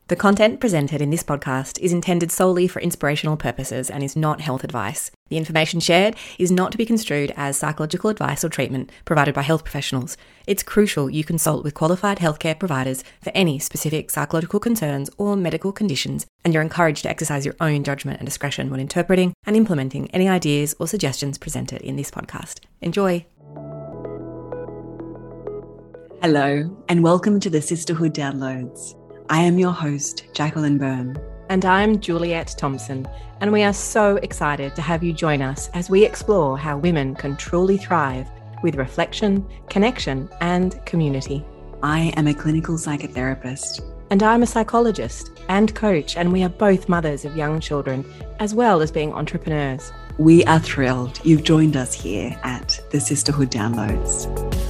The content presented in this podcast is intended solely for inspirational purposes and is not health advice. The information shared is not to be construed as psychological advice or treatment provided by health professionals. It's crucial you consult with qualified healthcare providers for any specific psychological concerns or medical conditions, and you're encouraged to exercise your own judgment and discretion when interpreting and implementing any ideas or suggestions presented in this podcast. Enjoy. Hello, and welcome to the Sisterhood Downloads. I am your host, Jacqueline Byrne. And I'm Juliet Thompson, and we are so excited to have you join us as we explore how women can truly thrive with reflection, connection, and community. I am a clinical psychotherapist. And I'm a psychologist and coach, and we are both mothers of young children, as well as being entrepreneurs. We are thrilled you've joined us here at the Sisterhood Downloads.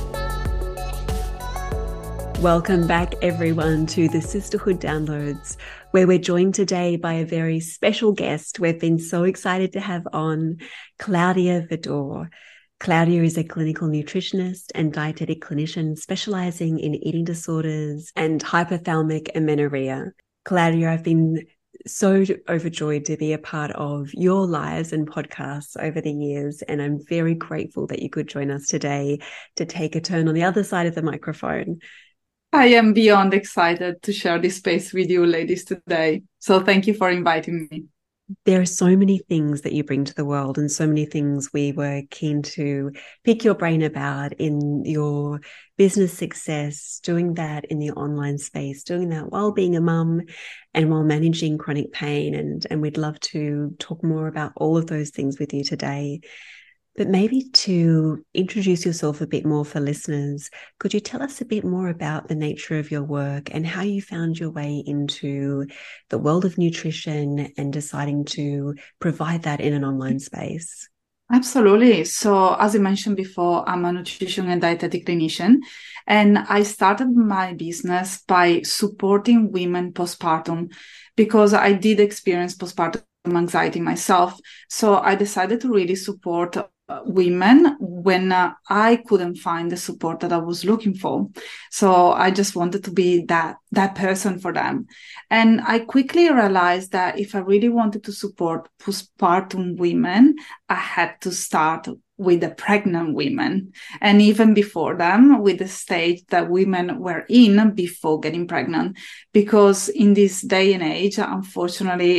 Welcome back, everyone, to the Sisterhood Downloads, where we're joined today by a very special guest we've been so excited to have on, Claudia Vidor. Claudia is a clinical nutritionist and dietetic clinician specializing in eating disorders and hypothalamic amenorrhea. Claudia, I've been so overjoyed to be a part of your lives and podcasts over the years, and I'm very grateful that you could join us today to take a turn on the other side of the microphone. I am beyond excited to share this space with you ladies today. So thank you for inviting me. There are so many things that you bring to the world and so many things we were keen to pick your brain about in your business success, doing that in the online space, doing that while being a mum and while managing chronic pain. And we'd love to talk more about all of those things with you today. But maybe to introduce yourself a bit more for listeners, could you tell us a bit more about the nature of your work and how you found your way into the world of nutrition and deciding to provide that in an online space? Absolutely. So as I mentioned before, I'm a nutrition and dietetic clinician, and I started my business by supporting women postpartum because I did experience postpartum anxiety myself. So I decided to really support women when I couldn't find the support that I was looking for. So I just wanted to be that person for them. And I quickly realized that if I really wanted to support postpartum women, I had to start with the pregnant women. And even before them, with the stage that women were in before getting pregnant. Because in this day and age, unfortunately,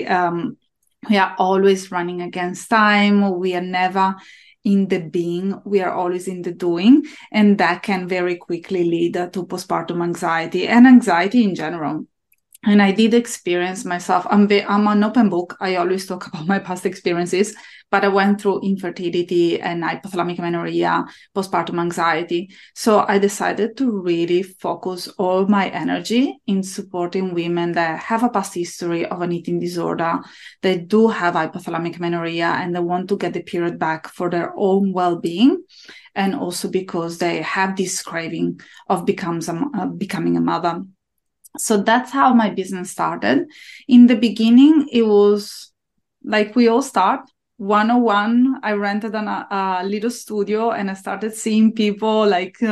we are always running against time. We are never in the being, we are always in the doing, and that can very quickly lead to postpartum anxiety and anxiety in general. And I did experience myself, I'm an open book. I always talk about my past experiences, but I went through infertility and hypothalamic amenorrhea, postpartum anxiety. So I decided to really focus all my energy in supporting women that have a past history of an eating disorder, they do have hypothalamic amenorrhea, and they want to get the period back for their own well-being. And also because they have this craving of becoming a mother. So that's how my business started. In the beginning, it was like we all start, 101. I rented a little studio and I started seeing people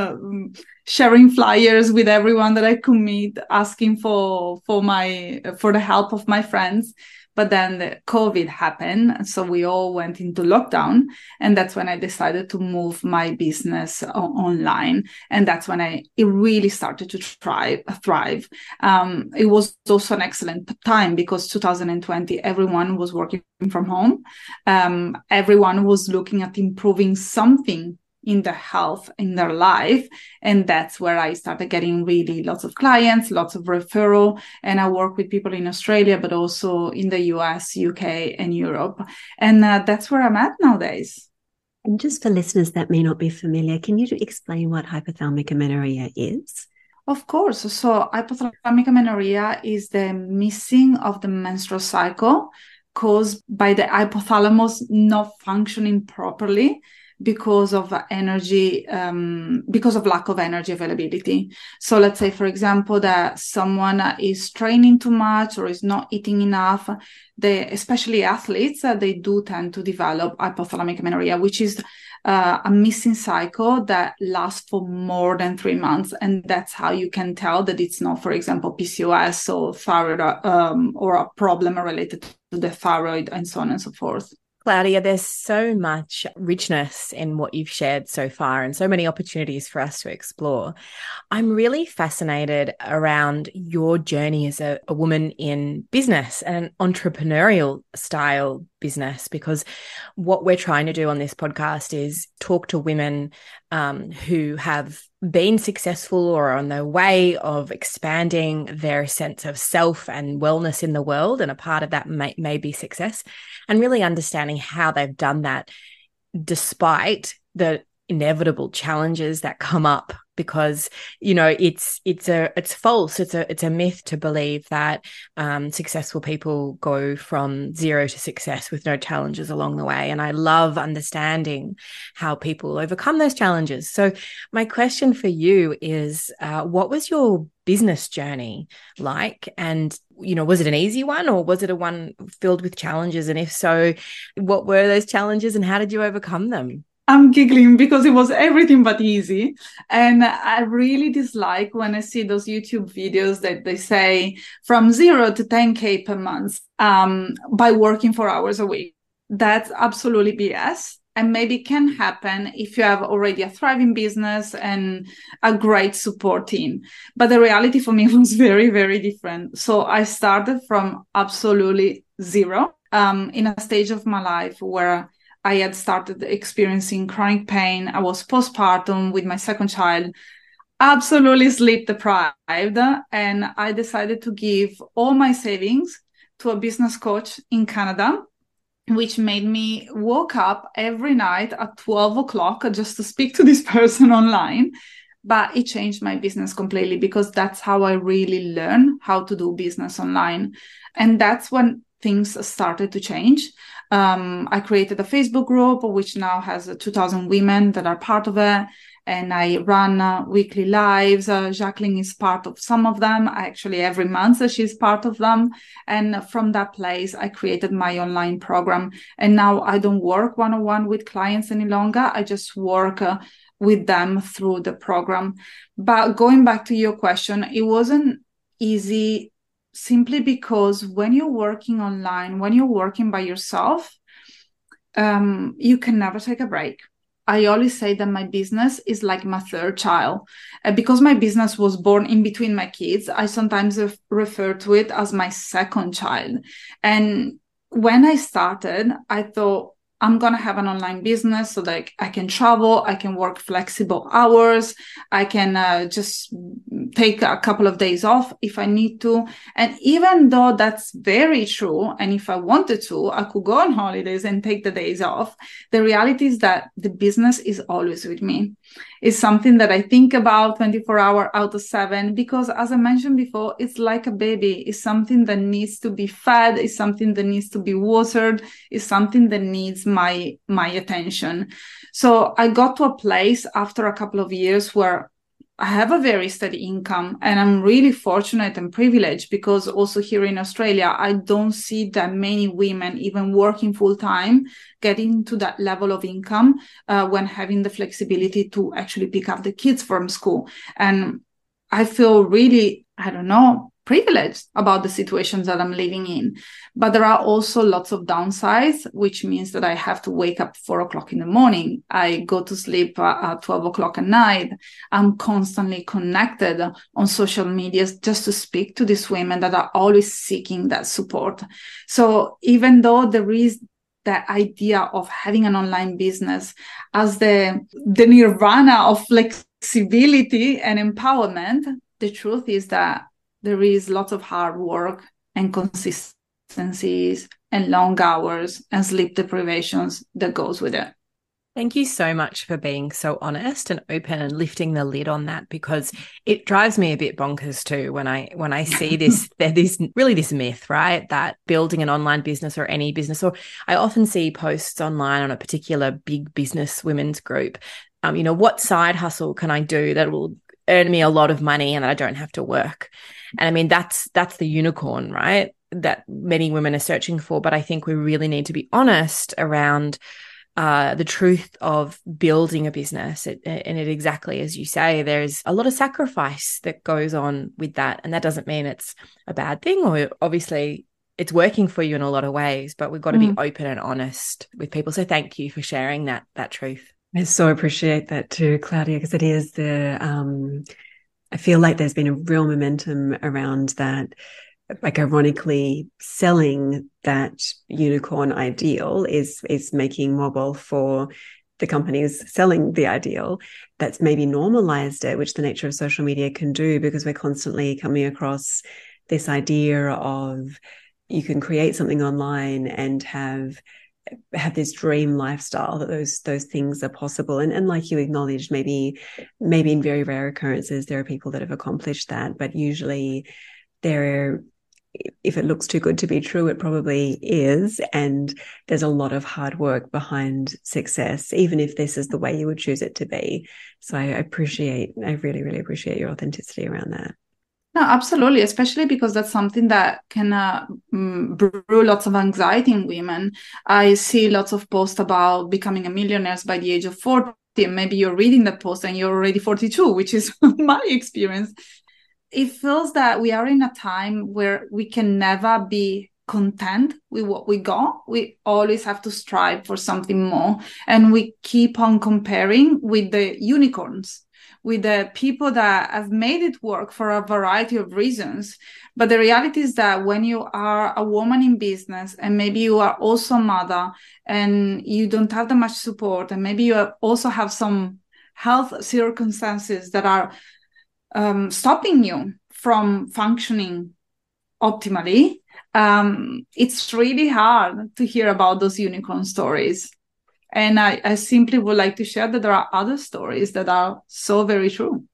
sharing flyers with everyone that I could meet, asking for the help of my friends. But then the COVID happened, so we all went into lockdown, and that's when I decided to move my business online, and that's when it really started to thrive. It was also an excellent time because 2020, everyone was working from home. Everyone was looking at improving something in their health, in their life. And that's where I started getting really lots of clients, lots of referral. And I work with people in Australia, but also in the US, UK, and Europe. And that's where I'm at nowadays. And just for listeners that may not be familiar, can you explain what hypothalamic amenorrhea is? Of course. So hypothalamic amenorrhea is the missing of the menstrual cycle caused by the hypothalamus not functioning properly because of energy, because of lack of energy availability. So let's say, for example, that someone is training too much or is not eating enough. Especially athletes, they do tend to develop hypothalamic amenorrhea, which is a missing cycle that lasts for more than 3 months. And that's how you can tell that it's not, for example, PCOS or thyroid or a problem related to the thyroid and so on and so forth. Claudia, there's so much richness in what you've shared so far and so many opportunities for us to explore. I'm really fascinated around your journey as a woman in business and an entrepreneurial style business, because what we're trying to do on this podcast is talk to women who have been successful or are on their way of expanding their sense of self and wellness in the world. And a part of that may be success, and really understanding how they've done that despite the inevitable challenges that come up, because it's false. It's a myth to believe that successful people go from zero to success with no challenges along the way. And I love understanding how people overcome those challenges. So my question for you is, what was your business journey like? And was it an easy one, or was it a one filled with challenges? And if so, what were those challenges and how did you overcome them? I'm giggling because it was everything but easy. And I really dislike when I see those YouTube videos that they say from 0 to 10K per month by working 4 hours a week. That's absolutely BS. And maybe it can happen if you have already a thriving business and a great support team. But the reality for me was very, very different. So I started from absolutely zero in a stage of my life where I had started experiencing chronic pain. I was postpartum with my second child, absolutely sleep deprived. And I decided to give all my savings to a business coach in Canada, which made me wake up every night at 12 o'clock just to speak to this person online. But it changed my business completely, because that's how I really learned how to do business online. And that's when things started to change. I created a Facebook group, which now has 2,000 women that are part of it. And I run weekly lives. Jacqueline is part of some of them. Actually, every month she's part of them. And from that place, I created my online program. And now I don't work one-on-one with clients any longer. I just work with them through the program. But going back to your question, it wasn't easy, simply because when you're working online, when you're working by yourself, you can never take a break. I always say that my business is like my third child. Because my business was born in between my kids, I sometimes refer to it as my second child. And when I started, I thought, I'm going to have an online business so that I can travel, I can work flexible hours, I can just take a couple of days off if I need to. And even though that's very true, and if I wanted to, I could go on holidays and take the days off, the reality is that the business is always with me. It's something that I think about 24 hours out of 7, because as I mentioned before, it's like a baby. It's something that needs to be fed. It's something that needs to be watered. It's something that needs my attention. So I got to a place after a couple of years where I have a very steady income, and I'm really fortunate and privileged, because also here in Australia, I don't see that many women even working full time getting to that level of income when having the flexibility to actually pick up the kids from school. And I feel really, privileged about the situations that I'm living in. But there are also lots of downsides, which means that I have to wake up 4 o'clock in the morning. I go to sleep at 12 o'clock at night. I'm constantly connected on social media just to speak to these women that are always seeking that support. So even though there is that idea of having an online business as the nirvana of flexibility and empowerment, the truth is that there is lots of hard work and consistencies and long hours and sleep deprivations that goes with it. Thank you so much for being so honest and open and lifting the lid on that, because it drives me a bit bonkers too when I see this this myth, right, that building an online business or any business, or I often see posts online on a particular big business women's group, what side hustle can I do that will earn me a lot of money and that I don't have to work? And I mean, that's the unicorn, right, that many women are searching for. But I think we really need to be honest around the truth of building a business. And it exactly as you say, there's a lot of sacrifice that goes on with that. And that doesn't mean it's a bad thing, or obviously it's working for you in a lot of ways, but we've got to be open and honest with people. So thank you for sharing that truth. I so appreciate that too, Claudia, because it is I feel like there's been a real momentum around that. Like, ironically, selling that unicorn ideal is making more wealth for the companies selling the ideal. That's maybe normalized it, which the nature of social media can do, because we're constantly coming across this idea of you can create something online and have this dream lifestyle, that those things are possible. And like you acknowledged, maybe in very rare occurrences, there are people that have accomplished that, but usually if it looks too good to be true, it probably is. And there's a lot of hard work behind success, even if this is the way you would choose it to be. So I really, really appreciate your authenticity around that. No, absolutely, especially because that's something that can brew lots of anxiety in women. I see lots of posts about becoming a millionaire by the age of 40. Maybe you're reading that post and you're already 42, which is my experience. It feels that we are in a time where we can never be content with what we got. We always have to strive for something more. And we keep on comparing with the unicorns, with the people that have made it work for a variety of reasons. But the reality is that when you are a woman in business, and maybe you are also a mother and you don't have that much support, and maybe you also have some health circumstances that are stopping you from functioning optimally, it's really hard to hear about those unicorn stories. And I simply would like to share that there are other stories that are so very true.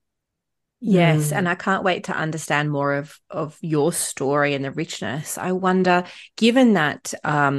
Yes, and I can't wait to understand more of your story and the richness. I wonder, given that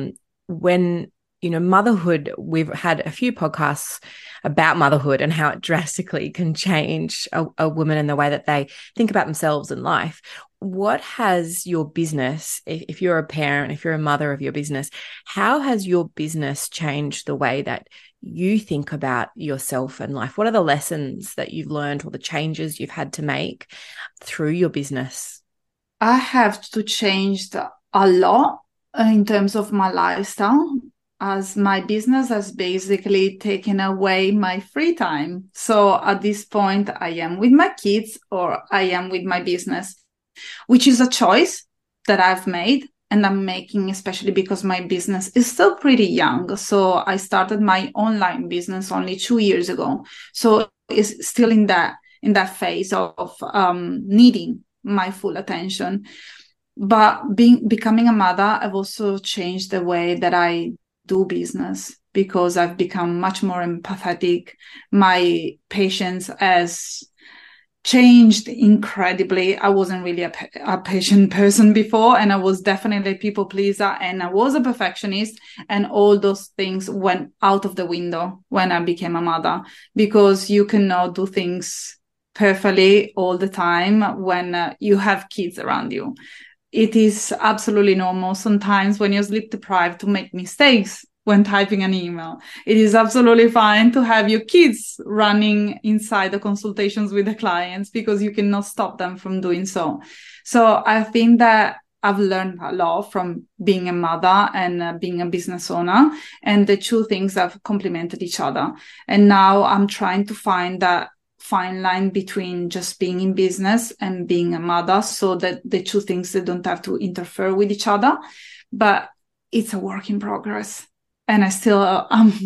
when motherhood, we've had a few podcasts about motherhood and how it drastically can change a woman in the way that they think about themselves in life. What has your business, if you're a parent, if you're a mother of your business, how has your business changed the way that you think about yourself and life? What are the lessons that you've learned or the changes you've had to make through your business? I have to change a lot in terms of my lifestyle, as my business has basically taken away my free time. So at this point, I am with my kids or I am with my business, which is a choice that I've made and I'm making, especially because my business is still pretty young. So I started my online business only 2 years ago. So it's still in that phase of needing my full attention. But becoming a mother, I've also changed the way that I do business, because I've become much more empathetic. My patience has changed incredibly. I wasn't really a patient person before, and I was definitely a people pleaser, and I was a perfectionist, and all those things went out of the window when I became a mother, because you cannot do things perfectly all the time when you have kids around you. It is absolutely normal sometimes when you're sleep deprived to make mistakes when typing an email. It is absolutely fine to have your kids running inside the consultations with the clients, because you cannot stop them from doing so. So I think that I've learned a lot from being a mother and being a business owner, and the two things have complemented each other. And now I'm trying to find that fine line between just being in business and being a mother, so that the two things, they don't have to interfere with each other. But it's a work in progress, and I still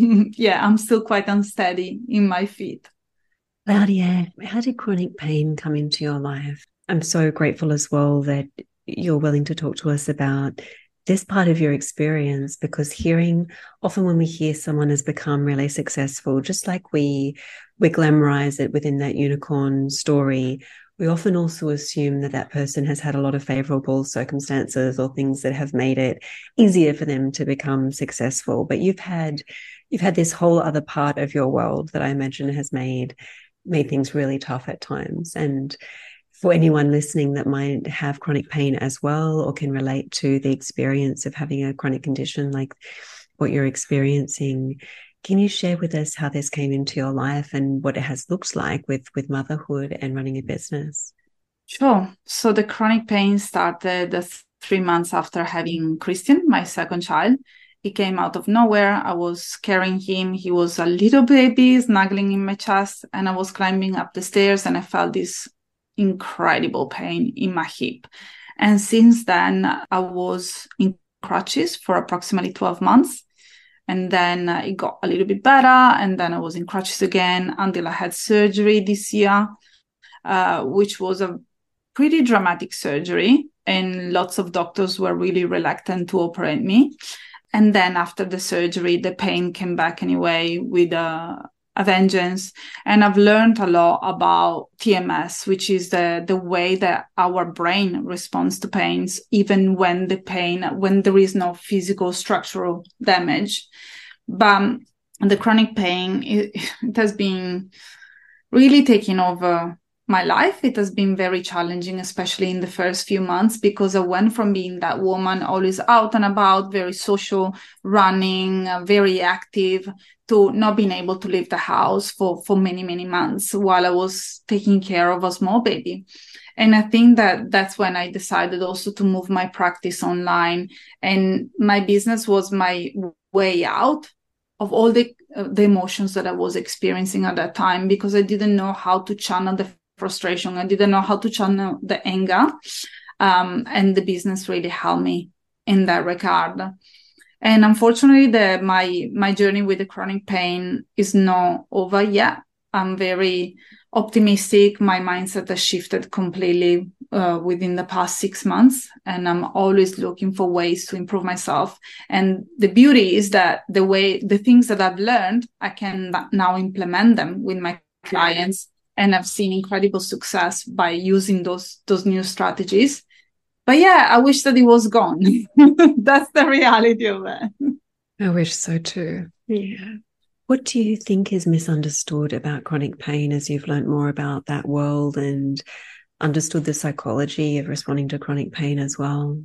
I'm still quite unsteady in my feet. Claudia, how did chronic pain come into your life? I'm so grateful as well that you're willing to talk to us about this part of your experience, because often when we hear someone has become really successful, just like we glamorize it within that unicorn story, we often also assume that person has had a lot of favorable circumstances or things that have made it easier for them to become successful. But you've had this whole other part of your world that I imagine has made things really tough at times. And for anyone listening that might have chronic pain as well, or can relate to the experience of having a chronic condition like what you're experiencing, Can you share with us how this came into your life and what it has looked like with motherhood and running a business? Sure. So the chronic pain started 3 months after having Christian, my second child. He came out of nowhere. I was carrying him. He was a little baby snuggling in my chest, and I was climbing up the stairs, and I felt this incredible pain in my hip. And since then, I was in crutches for approximately 12 months. And then it got a little bit better. And then I was in crutches again until I had surgery this year, which was a pretty dramatic surgery. And lots of doctors were really reluctant to operate me. And then after the surgery, the pain came back anyway with a vengeance. And I've learned a lot about TMS, which is the way that our brain responds to pains, even when there is no physical structural damage. But the chronic pain, it has been really taking over my life. It has been very challenging, especially in the first few months, because I went from being that woman always out and about, very social, running, very active, to not being able to leave the house for many, many months while I was taking care of a small baby. And I think that's when I decided also to move my practice online. And my business was my way out of all the emotions that I was experiencing at that time, because I didn't know how to channel the frustration. I didn't know how to channel the anger. And the business really helped me in that regard. And unfortunately, my journey with the chronic pain is not over yet. I'm very optimistic. My mindset has shifted completely within the past 6 months, and I'm always looking for ways to improve myself. And the beauty is that the things that I've learned, I can now implement them with my clients, and I've seen incredible success by using those new strategies. But yeah, I wish that it was gone. That's the reality of it. I wish so too. Yeah. What do you think is misunderstood about chronic pain as you've learned more about that world and understood the psychology of responding to chronic pain as well?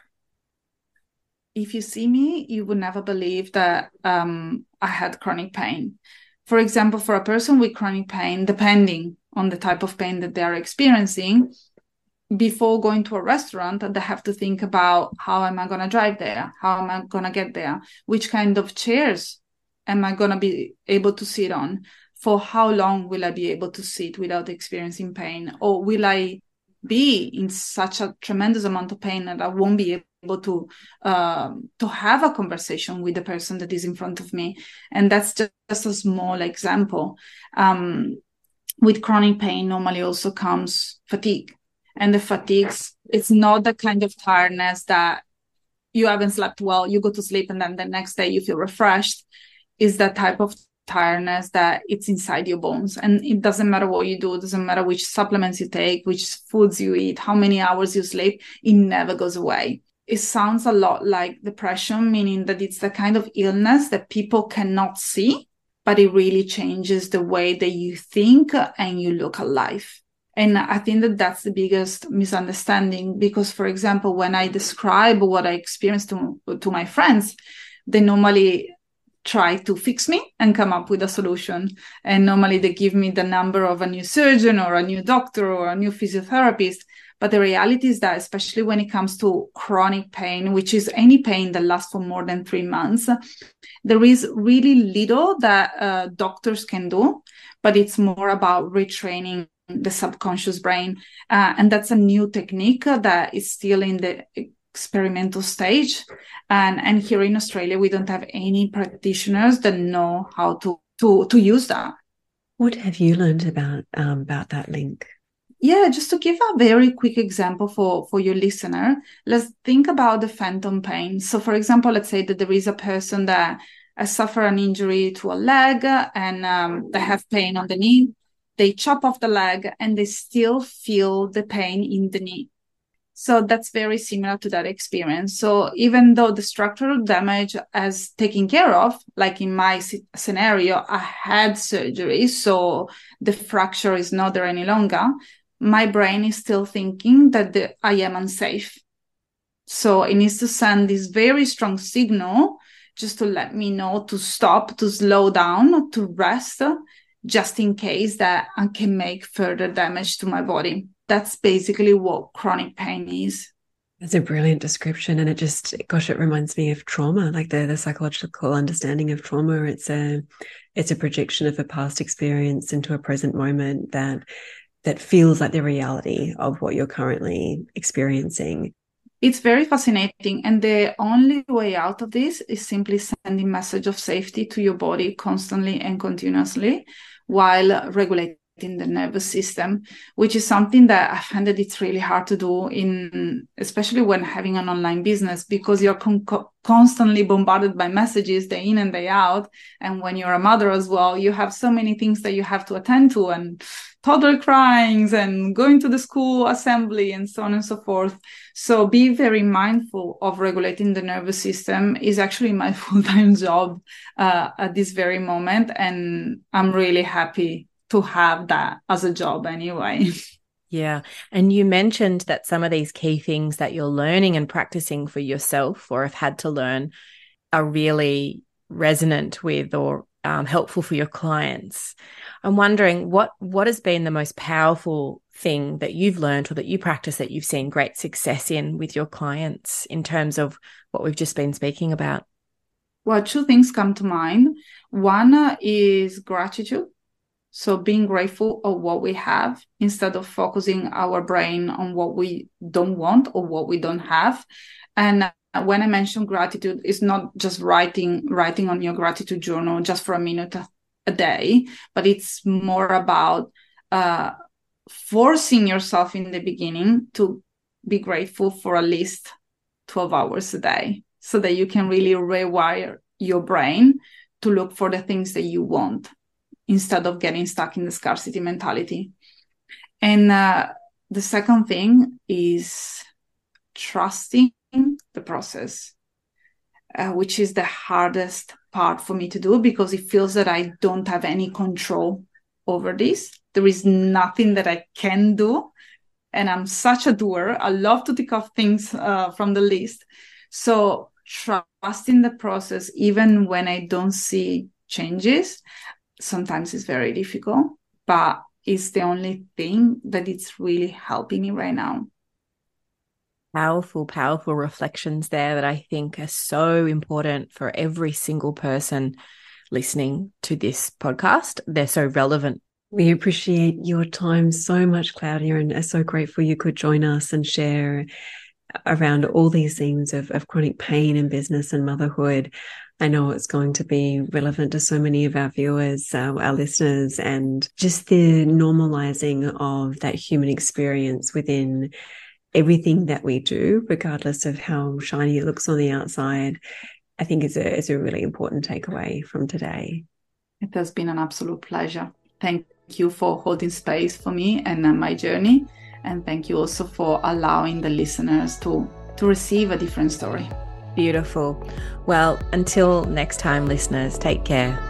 If you see me, you would never believe that I had chronic pain. For example, for a person with chronic pain, depending on the type of pain that they are experiencing, before going to a restaurant, they have to think about, how am I going to drive there? How am I going to get there? Which kind of chairs am I going to be able to sit on? For how long will I be able to sit without experiencing pain? Or will I be in such a tremendous amount of pain that I won't be able to have a conversation with the person that is in front of me? And that's just a small example. With chronic pain, normally also comes fatigue. And the fatigues, it's not the kind of tiredness that you haven't slept well, you go to sleep, and then the next day you feel refreshed. Is that type of tiredness that it's inside your bones. And it doesn't matter what you do, it doesn't matter which supplements you take, which foods you eat, how many hours you sleep, it never goes away. It sounds a lot like depression, meaning that it's the kind of illness that people cannot see, but it really changes the way that you think and you look at life. And I think that that's the biggest misunderstanding, because, for example, when I describe what I experienced to my friends, they normally try to fix me and come up with a solution. And normally they give me the number of a new surgeon or a new doctor or a new physiotherapist. But the reality is that, especially when it comes to chronic pain, which is any pain that lasts for more than 3 months, there is really little that doctors can do, but it's more about retraining the subconscious brain. And that's a new technique that is still in the experimental stage. And here in Australia, we don't have any practitioners that know how to use that. What have you learned about that link? Yeah, just to give a very quick example for your listener, let's think about the phantom pain. So, for example, let's say that there is a person that has suffered an injury to a leg and they have pain on the knee. They chop off the leg and they still feel the pain in the knee. So that's very similar to that experience. So even though the structural damage is taken care of, like in my scenario, I had surgery, so the fracture is not there any longer, my brain is still thinking that I am unsafe. So it needs to send this very strong signal just to let me know to stop, to slow down, to rest, just in case that I can make further damage to my body. That's basically what chronic pain is. That's a brilliant description. And it reminds me of trauma, like the psychological understanding of trauma. It's a projection of a past experience into a present moment that feels like the reality of what you're currently experiencing. It's very fascinating. And the only way out of this is simply sending message of safety to your body constantly and continuously while regulating the nervous system, which is something that I find that it's really hard to do especially when having an online business, because you're constantly bombarded by messages day in and day out. And when you're a mother as well, you have so many things that you have to attend to, and toddler cryings and going to the school assembly and so on and so forth. So be very mindful of regulating the nervous system is actually my full-time job at this very moment. And I'm really happy to have that as a job anyway. Yeah. And you mentioned that some of these key things that you're learning and practicing for yourself or have had to learn are really resonant with or helpful for your clients. I'm wondering what has been the most powerful thing that you've learned or that you practice that you've seen great success in with your clients in terms of what we've just been speaking about? Well, two things come to mind. One is gratitude. So being grateful of what we have instead of focusing our brain on what we don't want or what we don't have. And when I mention gratitude, it's not just writing on your gratitude journal just for a minute a day, but it's more about forcing yourself in the beginning to be grateful for at least 12 hours a day so that you can really rewire your brain to look for the things that you want, instead of getting stuck in the scarcity mentality. And the second thing is trusting the process, which is the hardest part for me to do because it feels that I don't have any control over this. There is nothing that I can do. And I'm such a doer. I love to tick off things from the list. So trusting the process, even when I don't see changes, sometimes it's very difficult, but it's the only thing that it's really helping me right now. Powerful, powerful reflections there that I think are so important for every single person listening to this podcast. They're so relevant. We appreciate your time so much, Claudia, and are so grateful you could join us and share around all these themes of chronic pain in business and motherhood. I know it's going to be relevant to so many of our viewers, our listeners, and just the normalizing of that human experience within everything that we do, regardless of how shiny it looks on the outside, I think is a really important takeaway from today. It has been an absolute pleasure. Thank you for holding space for me and my journey. And thank you also for allowing the listeners to receive a different story. Beautiful. Well, until next time, listeners, take care.